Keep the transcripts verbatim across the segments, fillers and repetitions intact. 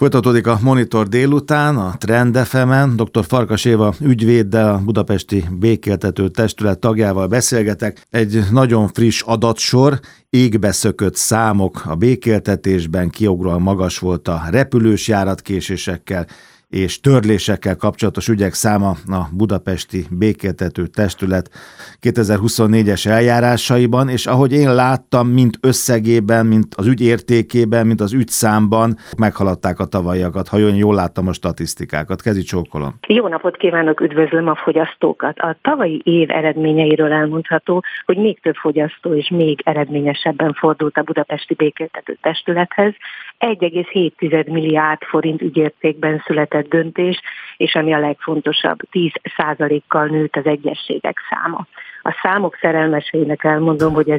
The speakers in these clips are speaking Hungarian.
Folytatódik a Monitor délután, a Trend ef emen. dr. Farkas Éva ügyvéddel, a Budapesti Békéltető Testület tagjával beszélgetek. Egy nagyon friss adatsor, égbeszökött számok a békéltetésben, kiugróan magas volt a repülős járatkésésekkel és törlésekkel kapcsolatos ügyek száma a Budapesti Békéltető Testület kétezer-huszonnégyes eljárásaiban, és ahogy én láttam, mint összegében, mint az ügy értékében, mint az ügyszámban meghaladták a tavalyiakat, ha jól láttam a statisztikákat. Kezi csókolom. Jó napot kívánok, üdvözlöm a fogyasztókat. A tavalyi év eredményeiről elmondható, hogy még több fogyasztó és még eredményesebben fordult a Budapesti Békéltető Testülethez. egy egész hét milliárd forint ügyértékben született döntés, és ami a legfontosabb, tíz százalékkal nőtt az egyezségek száma. A számok szerelmeseinek elmondom, hogy ez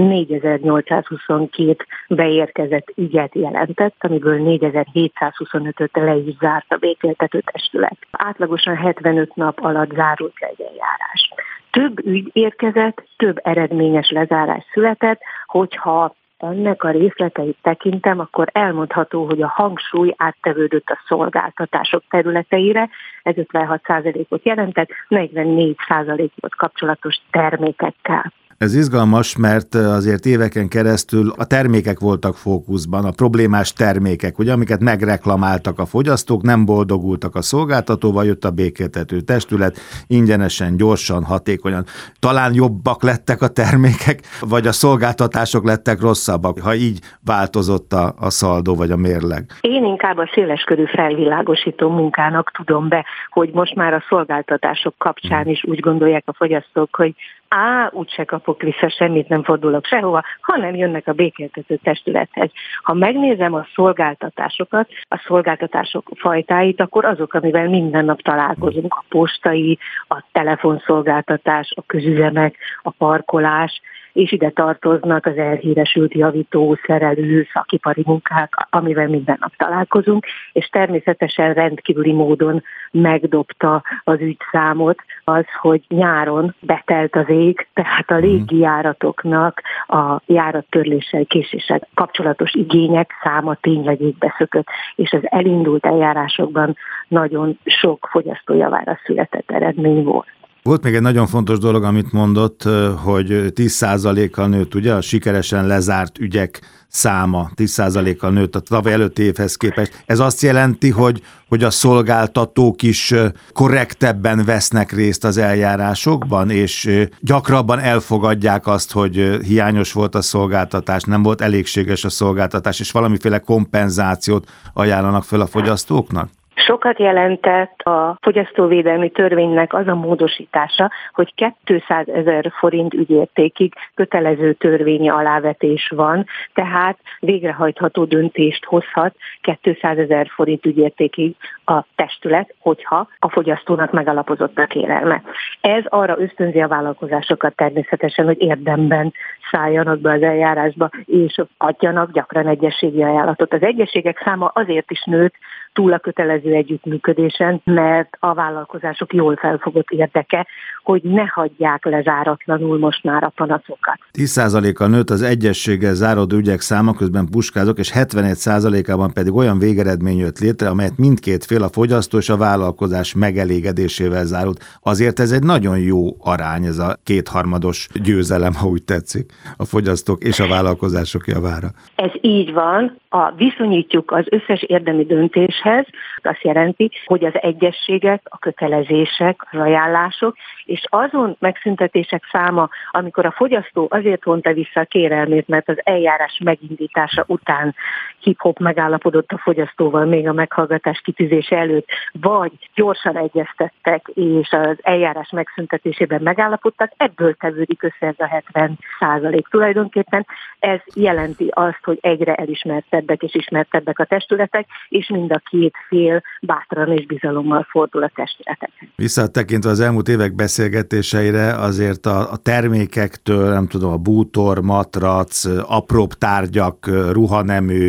négyezer-nyolcszázhuszonkettő beérkezett ügyet jelentett, amiből négyezer-hétszázhuszonötöt le is zárt a Békéltető Testület. Átlagosan hetvenöt nap alatt zárult le egy eljárás. Több ügy érkezett, több eredményes lezárás született, hogyha ennek a részleteit tekintem, akkor elmondható, hogy a hangsúly áttevődött a szolgáltatások területeire, ez ötvenhat százalékot jelentett, negyvennégy százalékot kapcsolatos termékekkel. Ez izgalmas, mert azért éveken keresztül a termékek voltak fókuszban, a problémás termékek, ugye, amiket megreklamáltak a fogyasztók, nem boldogultak a szolgáltatóval, jött a Békéltető Testület, ingyenesen, gyorsan, hatékonyan. Talán jobbak lettek a termékek, vagy a szolgáltatások lettek rosszabbak, ha így változott a, a szaldó vagy a mérleg? Én inkább a széleskörű felvilágosító munkának tudom be, hogy most már a szolgáltatások kapcsán is úgy gondolják a fogyasztók, hogy á, úgyse kapok vissza semmit, nem fordulok sehova, hanem jönnek a Békéltető Testülethez. Ha megnézem a szolgáltatásokat, a szolgáltatások fajtáit, akkor azok, amivel minden nap találkozunk, a postai, a telefonszolgáltatás, a közüzemek, a parkolás, és ide tartoznak az elhíresült javító, szerelő, szakipari munkák, amivel minden nap találkozunk, és természetesen rendkívüli módon megdobta az ügyszámot az, hogy nyáron betelt az ég, tehát a légijáratoknak a járattörléssel, késéssel kapcsolatos igények száma tényleg égbe szökött, és az elindult eljárásokban nagyon sok fogyasztó javára született eredmény volt. Volt még egy nagyon fontos dolog, amit mondott, hogy tíz százalékkal nőtt, ugye, a sikeresen lezárt ügyek száma tíz százalékkal nőtt a tavaly előtti évhez képest. Ez azt jelenti, hogy, hogy a szolgáltatók is korrektebben vesznek részt az eljárásokban, és gyakrabban elfogadják azt, hogy hiányos volt a szolgáltatás, nem volt elégséges a szolgáltatás, és valamiféle kompenzációt ajánlanak fel a fogyasztóknak? Sokat jelentett a fogyasztóvédelmi törvénynek az a módosítása, hogy kétszázezer forint ügyértékig kötelező törvényi alávetés van, tehát végrehajtható döntést hozhat kétszázezer forint ügyértékig a testület, hogyha a fogyasztónak megalapozott a kérelme. Ez arra ösztönzi a vállalkozásokat természetesen, hogy érdemben szálljanak be az eljárásba, és adjanak gyakran egyezségi ajánlatot. Az egyezségek száma azért is nőtt túl a kötelező együttműködésen, mert a vállalkozások jól felfogott érdeke, hogy ne hagyják lezáratlanul most már a panaszokat. tíz százalékkal nőtt az egyezséggel záródó ügyek száma, közben puskázok, és hetvenegy százalékában pedig olyan végeredmény jött létre, amelyet mindkét fél, a fogyasztó és a vállalkozás megelégedésével zárult. Azért ez egy nagyon jó arány, ez a kétharmados győzelem, ha úgy tetszik, a fogyasztók és a vállalkozások javára. Ez így van. A viszonyítjuk az összes érdemi döntéshez, azt jelenti, hogy az egyezségek, a kötelezések, az ajánlások, és azon megszüntetések száma, amikor a fogyasztó azért vonta vissza a kérelmét, mert az eljárás megindítása után hip-hop megállapodott a fogyasztóval még a meghallgatás kitűzése előtt, vagy gyorsan egyeztettek, és az eljárás megszüntetésében megállapodtak, ebből tevődik össze ez a hetven százalék tulajdonképpen. Ez jelenti azt, hogy egyre elismertebbek és ismertebbek a testületek, és mind a két fél bátran és bizalommal fordul a testületekhez. Visszatekintve az elmúlt évek beszélgetéseire, azért a, a termékektől, nem tudom, a bútor, matrac, apróbb tárgyak, ruhanemű,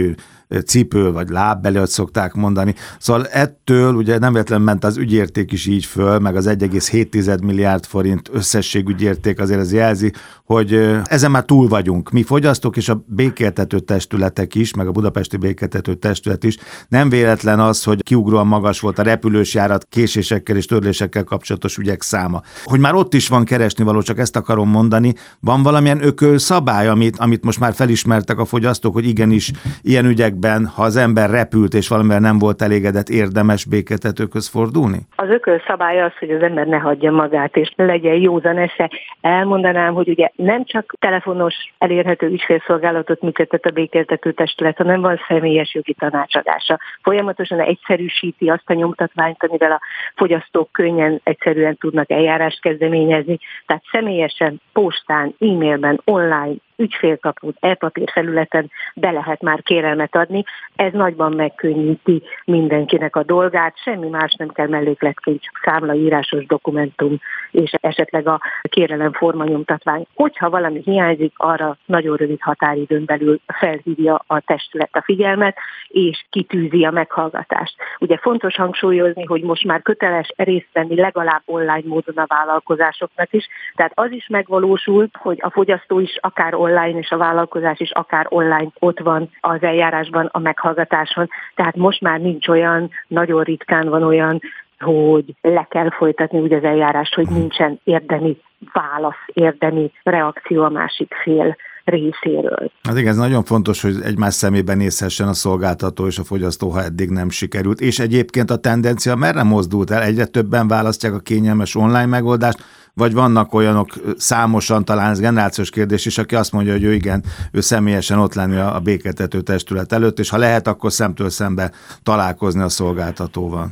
cipő vagy lábbeli, hogy szokták mondani. Szóval ettől ugye nem véletlenül ment az ügyérték is így föl, meg az egy egész hét milliárd forint összesség ügyérték, azért ez jelzi, hogy ezen már túl vagyunk. Mi fogyasztók és a békéltető testületek is, meg a budapesti békéltető testület is. Nem véletlen az, hogy kiugróan magas volt a repülős járat késésekkel és törlésekkel kapcsolatos ügyek száma. Hogy már ott is van keresnivaló, csak ezt akarom mondani, van valamilyen ökölszabály, amit, amit most már felismertek a fogyasztók, hogy igenis ilyen ügyekben, ha az ember repült és valamivel nem volt elégedett, érdemes békéltetőkhöz fordulni? Az ökölszabály az, hogy az ember ne hagyja magát, és ne legyen józan esze. Elmondanám, hogy ugye nem csak telefonos elérhető ügyfélszolgálatot működtet a békéltető testület, hanem van személyes jogi tanácsadása. Folyamatosan egyszerűsíti azt a nyomtatványt, amivel a fogyasztók könnyen, egyszerűen tudnak eljárást kezdeményezni. Tehát személyesen, postán, e-mailben, online, ügyfélkapun, e-papír felületen be lehet már kérelmet adni. Ez nagyban megkönnyíti mindenkinek a dolgát, semmi más nem kell mellékletként, csak számlaírásos dokumentum, és esetleg a kérelem formanyomtatvány. Hogyha valami hiányzik, arra nagyon rövid határidőn belül felhívja a testület a figyelmet, és kitűzi a meghallgatást. Ugye fontos hangsúlyozni, hogy most már köteles részt venni legalább online módon a vállalkozásoknak is, tehát az is megvalósult, hogy a fogyasztó is akár online, és a vállalkozás is akár online ott van az eljárásban, a meghallgatáson. Tehát most már nincs olyan, nagyon ritkán van olyan, hogy le kell folytatni úgy az eljárást, hogy nincsen érdemi válasz, érdemi reakció a másik fél részéről. Hát igen, ez nagyon fontos, hogy egymás szemében nézhessen a szolgáltató és a fogyasztó, ha eddig nem sikerült. És egyébként a tendencia merre mozdult el? Egyre többen választják a kényelmes online megoldást, vagy vannak olyanok számosan, talán ez generációs kérdés is, aki azt mondja, hogy ő igen, ő személyesen ott lenni a békéltető testület előtt, és ha lehet, akkor szemtől szembe találkozni a szolgáltatóval.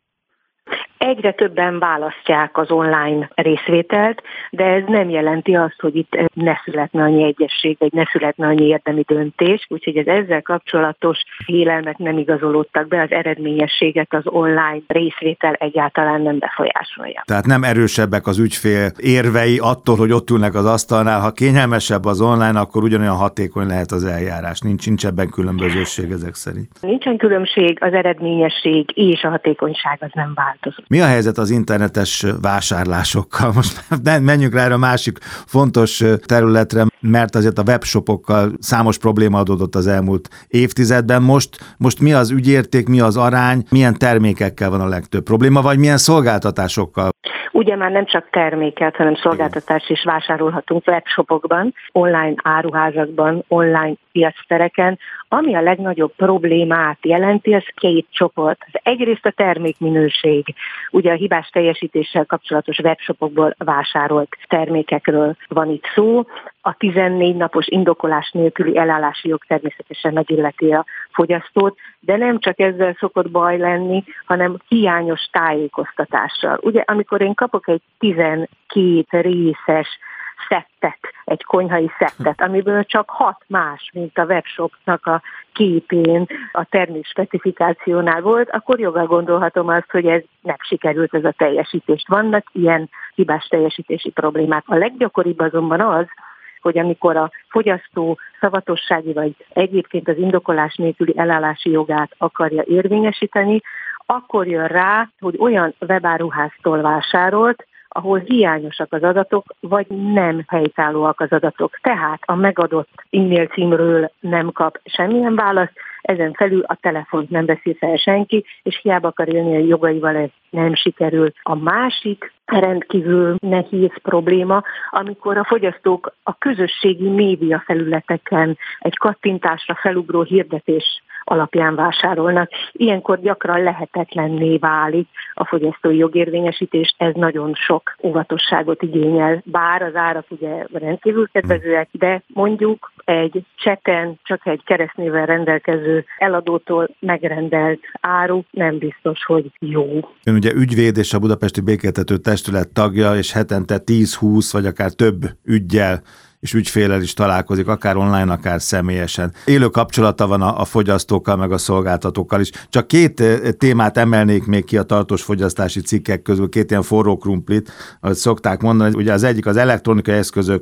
Egyre többen választják az online részvételt, de ez nem jelenti azt, hogy itt ne születne annyi egyesség, vagy ne születne annyi érdemi döntés, úgyhogy az ezzel kapcsolatos félelmek nem igazolódtak be, az eredményességet az online részvétel egyáltalán nem befolyásolja. Tehát nem erősebbek az ügyfél érvei attól, hogy ott ülnek az asztalnál, ha kényelmesebb az online, akkor ugyanolyan hatékony lehet az eljárás. Nincs, nincs ebben különbözőség ezek szerint. Nincsen különbség, az eredményesség és a hatékonyság az nem változott. Mi a helyzet az internetes vásárlásokkal? Most menjünk rá a másik fontos területre, mert azért a webshopokkal számos probléma adódott az elmúlt évtizedben. Most, most mi az ügyérték, mi az arány, milyen termékekkel van a legtöbb probléma, vagy milyen szolgáltatásokkal? Ugye már nem csak terméket, hanem szolgáltatást is vásárolhatunk webshopokban, online áruházakban, online piactereken. Ami a legnagyobb problémát jelenti, az két csoport. Az egyrészt a termékminőség. Ugye a hibás teljesítéssel kapcsolatos webshopokból vásárolt termékekről van itt szó. A tizennégy napos indokolás nélküli elállási jog természetesen megilleti a fogyasztót, de nem csak ezzel szokott baj lenni, hanem hiányos tájékoztatással. Ugye amikor én kapok egy tizenkét részes szettet, egy konyhai szettet, amiből csak hat más, mint a webshopnak a képén, a termék specifikációnál volt, akkor joggal gondolhatom azt, hogy ez nem sikerült, ez a teljesítést. Vannak ilyen hibás teljesítési problémák. A leggyakoribb azonban az, hogy amikor a fogyasztó szavatossági vagy egyébként az indokolás nélküli elállási jogát akarja érvényesíteni, akkor jön rá, hogy olyan webáruháztól vásárolt, ahol hiányosak az adatok, vagy nem helytállóak az adatok. Tehát a megadott e-mail címről nem kap semmilyen választ, ezen felül a telefont nem veszi fel senki, és hiába akar élni a jogaival, ez nem sikerül. A másik rendkívül nehéz probléma, amikor a fogyasztók a közösségi média felületeken egy kattintásra felugró hirdetés alapján vásárolnak. Ilyenkor gyakran lehetetlenné válik a fogyasztói jogérvényesítés, ez nagyon sok óvatosságot igényel, bár az árak ugye rendkívül kedvezőek, de mondjuk egy cseten csak egy keresztnévvel rendelkező eladótól megrendelt áru nem biztos, hogy jó. Ön ugye ügyvéd és a Budapesti Békéltető Testület tagja, és hetente tíz-húsz vagy akár több üggyel és ügyféllel is találkozik, akár online, akár személyesen. Élő kapcsolata van a, a fogyasztókkal, meg a szolgáltatókkal is. Csak két témát emelnék még ki a tartós fogyasztási cikkek közül, két ilyen forró krumplit, ahogy szokták mondani. Ugye az egyik az elektronikai eszközök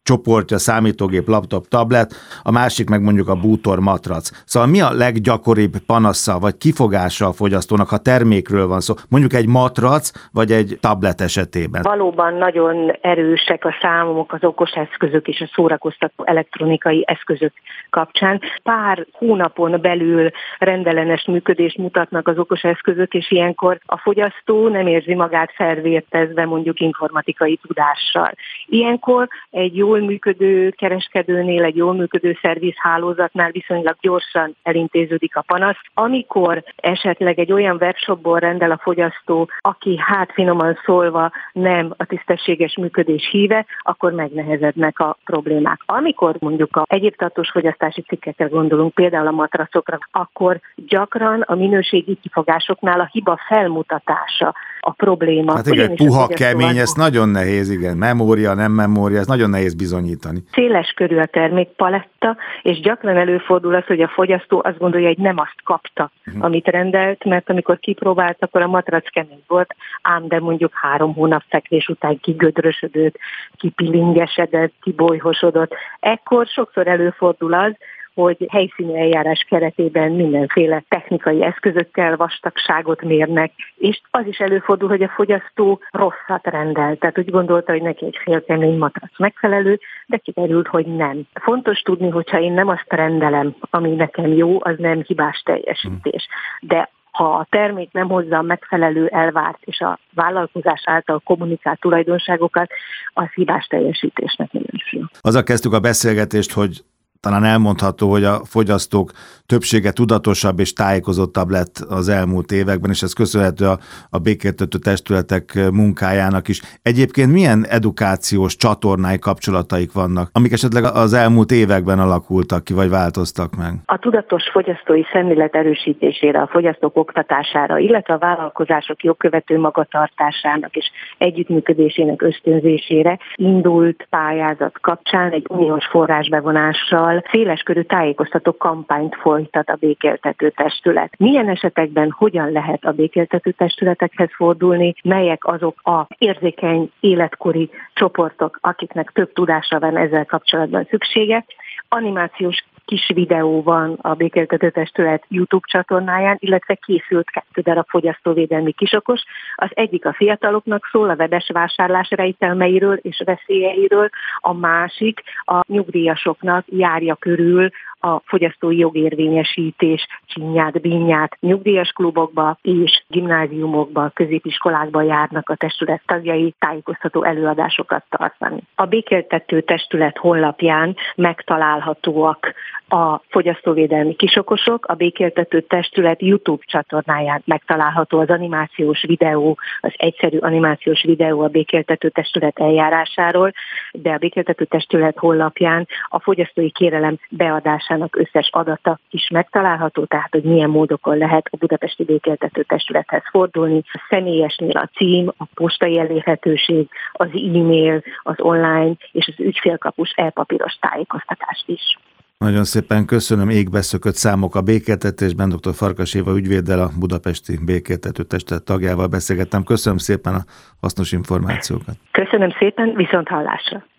csoportja, számítógép, laptop, tablet, a másik meg mondjuk a bútor matrac. Szóval mi a leggyakoribb panasza vagy kifogása a fogyasztónak, ha termékről van szó? Mondjuk egy matrac vagy egy tablet esetében. Valóban nagyon erősek a számok az okos eszközök és a szórakoztató elektronikai eszközök kapcsán. Pár hónapon belül rendellenes működést mutatnak az okos eszközök, és ilyenkor a fogyasztó nem érzi magát felvértezve mondjuk informatikai tudással. Ilyenkor egy jól működő kereskedőnél, egy jól működő szervizhálózatnál viszonylag gyorsan elintéződik a panasz. Amikor esetleg egy olyan webshopból rendel a fogyasztó, aki hát finoman szólva nem a tisztességes működés híve, akkor megnehezednek a problémák. Amikor mondjuk a egyéb tartós fogyasztási cikkekre gondolunk, például a matracokra, akkor gyakran a minőségi kifogásoknál a hiba felmutatása a probléma. Hát igen, puha, kemény, ez nagyon nehéz, igen. Memória, nem memória, ez nagyon nehéz bizonyítani. Széles körű a termékpaletta, és gyakran előfordul az, hogy a fogyasztó azt gondolja, hogy nem azt kapta, uh-huh. amit rendelt, mert amikor kipróbált, akkor a matrac kemény volt, ám de mondjuk három hónap fekvés után kigödrösödött, kipilingesedett, kibolyhosodott. Ekkor sokszor előfordul az, hogy helyszíni eljárás keretében mindenféle technikai eszközökkel vastagságot mérnek, és az is előfordul, hogy a fogyasztó rosszat rendel. Tehát úgy gondolta, hogy neki egy félkemény matrac megfelelő, de kiderült, hogy nem. Fontos tudni, hogyha én nem azt rendelem, ami nekem jó, az nem hibás teljesítés. De ha a termék nem hozza a megfelelő elvárt és a vállalkozás által kommunikált tulajdonságokat, az hibás teljesítésnek minősül. Azzal kezdtük a beszélgetést, hogy talán elmondható, hogy a fogyasztók többsége tudatosabb és tájékozottabb lett az elmúlt években, és ez köszönhető a, a békéltető testületek munkájának is. Egyébként milyen edukációs csatornái, kapcsolataik vannak, amik esetleg az elmúlt években alakultak ki, vagy változtak meg? A tudatos fogyasztói szemlélet erősítésére, a fogyasztók oktatására, illetve a vállalkozások jogkövető magatartásának és együttműködésének ösztönzésére indult pályázat kapcsán egy uniós forrásbevonással széleskörű tájékoztató kampányt folytat a békéltető testület. Milyen esetekben hogyan lehet a békéltető testületekhez fordulni, melyek azok az érzékeny életkori csoportok, akiknek több tudásra van ezzel kapcsolatban szüksége. Animációs kis videó van a Békéltető Testület YouTube csatornáján, illetve készült kettő darab fogyasztóvédelmi kisokos. Az egyik a fiataloknak szól, a webes vásárlás rejtelmeiről és veszélyeiről, a másik a nyugdíjasoknak járja körül a fogyasztói jogérvényesítés csinyát, bínyát. Nyugdíjas klubokba és gimnáziumokba, középiskolákba járnak a testület tagjai tájékoztató előadásokat tartani. A Békéltető Testület honlapján megtalálhatóak a fogyasztóvédelmi kisokosok, a Békéltető Testület YouTube csatornáján megtalálható az animációs videó, az egyszerű animációs videó a Békéltető Testület eljárásáról, de a Békéltető Testület honlapján a fogyasztói kérelem beadásának összes adata is megtalálható, tehát hogy milyen módokon lehet a Budapesti Békéltető Testülethez fordulni. A személyesnél a cím, a postai elérhetőség, az e-mail, az online és az ügyfélkapus e-papíros tájékoztatás is. Nagyon szépen köszönöm, égbeszökött számok a békéltetésben. dr. Farkas Éva ügyvéddel, a Budapesti Békéltető Testület tagjával beszélgettem. Köszönöm szépen a hasznos információkat. Köszönöm szépen, viszont hallásra.